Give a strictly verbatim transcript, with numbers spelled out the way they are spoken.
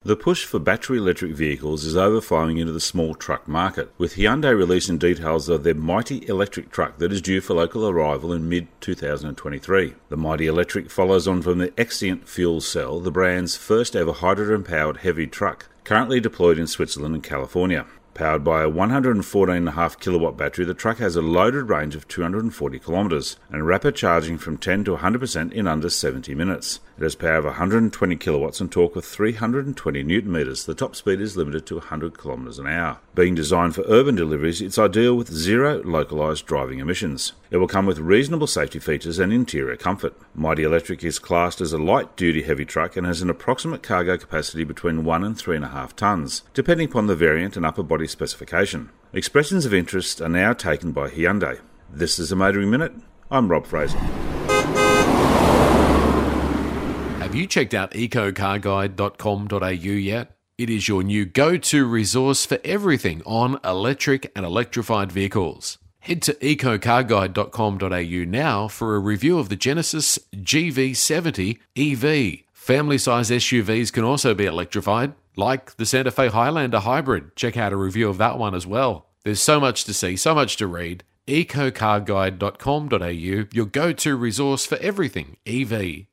The push for battery electric vehicles is overflowing into the small truck market, with Hyundai releasing details of their Mighty electric truck that is due for local arrival in mid twenty twenty-three. The Mighty electric follows on from the Exient fuel cell, the brand's first ever hydrogen-powered heavy truck, currently deployed in Switzerland and California. Powered by a one hundred fourteen point five kilowatt battery, the truck has a loaded range of two hundred forty kilometres and rapid charging from ten to one hundred percent in under seventy minutes. It has power of one hundred twenty kilowatts and torque of three hundred twenty newton metres. The top speed is limited to one hundred kilometres an hour. Being designed for urban deliveries, it's ideal with zero localised driving emissions. It will come with reasonable safety features and interior comfort. Mighty Electric is classed as a light-duty heavy truck and has an approximate cargo capacity between one and three and a half tonnes, depending upon the variant and upper body specification. Expressions of interest are now taken by Hyundai. This is a Motoring Minute. I'm Rob Fraser. Have you checked out eco car guide dot com dot a u yet? It is your new go-to resource for everything on electric and electrified vehicles. Head to eco car guide dot com dot a u now for a review of the Genesis G V seventy E V. Family-size S U Vs can also be electrified, like the Santa Fe Highlander Hybrid. Check out a review of that one as well. There's so much to see, so much to read. eco car guide dot com dot a u, your go-to resource for everything E V.